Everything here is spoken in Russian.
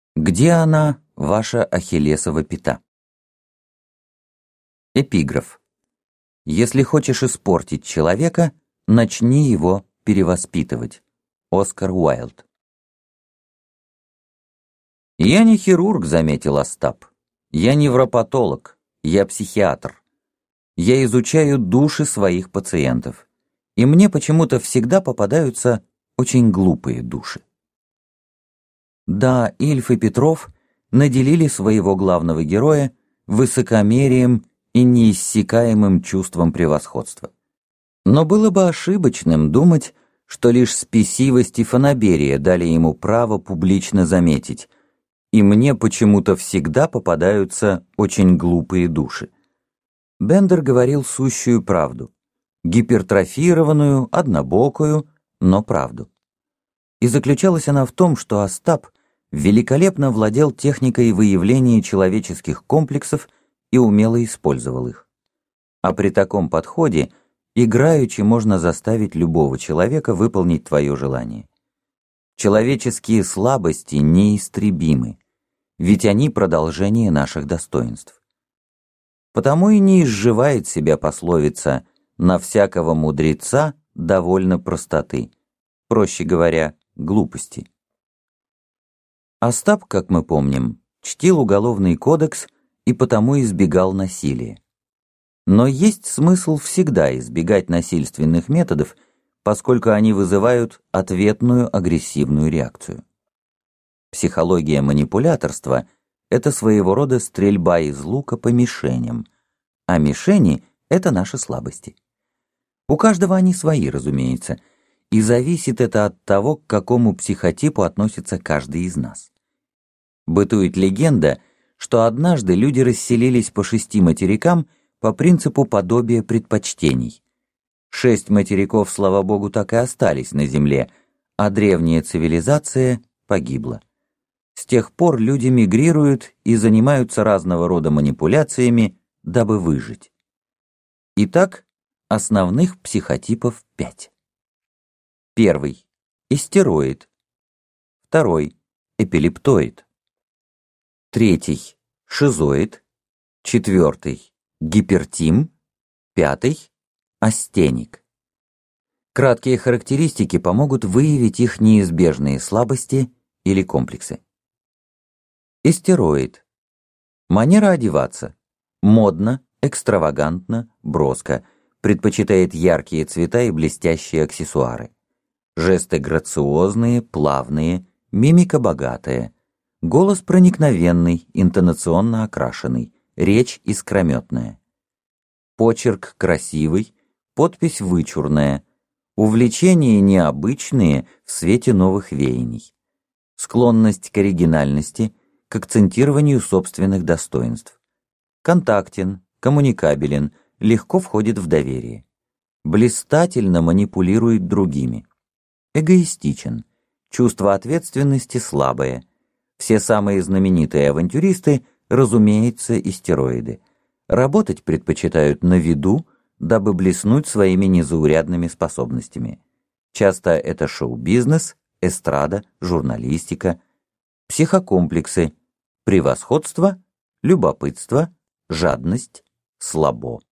Где она, ваша ахиллесова пята? Эпиграф. Если хочешь испортить человека, начни его перевоспитывать. Оскар Уайльд. «Я не хирург», — заметил Остап. «Я невропатолог, я психиатр. Я изучаю души своих пациентов, и мне почему-то всегда попадаются очень глупые души». Да, Ильф и Петров наделили своего главного героя высокомерием и неиссякаемым чувством превосходства. Но было бы ошибочным думать, что лишь спесивость и фанаберия дали ему право публично заметить: «И мне почему-то всегда попадаются очень глупые души». Бендер говорил сущую правду, гипертрофированную, однобокую, но правду. И заключалась она в том, что Остап великолепно владел техникой выявления человеческих комплексов и умело использовал их. А при таком подходе играючи можно заставить любого человека выполнить твое желание. Человеческие слабости неистребимы, ведь они продолжение наших достоинств. Потому и не изживает себя пословица «на всякого мудреца довольно простоты», проще говоря, глупости. Остап, как мы помним, чтил уголовный кодекс и потому избегал насилия. Но есть смысл всегда избегать насильственных методов, поскольку они вызывают ответную агрессивную реакцию. Психология манипуляторства — это своего рода стрельба из лука по мишеням, а мишени — это наши слабости. У каждого они свои, разумеется, и зависит это от того, к какому психотипу относится каждый из нас. Бытует легенда, что однажды люди расселились по 6 материкам по принципу подобия предпочтений. 6 материков, слава богу, так и остались на Земле, а древняя цивилизация погибла. С тех пор люди мигрируют и занимаются разного рода манипуляциями, дабы выжить. Итак, основных психотипов 5. Первый – истероид. Второй – эпилептоид. Третий – шизоид. Четвертый – гипертим. Пятый – астеник. Краткие характеристики помогут выявить их неизбежные слабости или комплексы. Истероид. Манера одеваться. Модно, экстравагантно, броско. Предпочитает яркие цвета и блестящие аксессуары. Жесты грациозные, плавные, мимика богатая. Голос проникновенный, интонационно окрашенный, речь искрометная. Почерк красивый, подпись вычурная. Увлечения необычные в свете новых веяний. Склонность к оригинальности, к акцентированию собственных достоинств. Контактен, коммуникабелен, легко входит в доверие. Блистательно манипулирует другими. Эгоистичен, чувство ответственности слабое. Все самые знаменитые авантюристы, разумеется, истероиды. Работать предпочитают на виду, дабы блеснуть своими незаурядными способностями. Часто это шоу-бизнес, эстрада, журналистика, психокомплексы, превосходство, любопытство, жадность, слабо.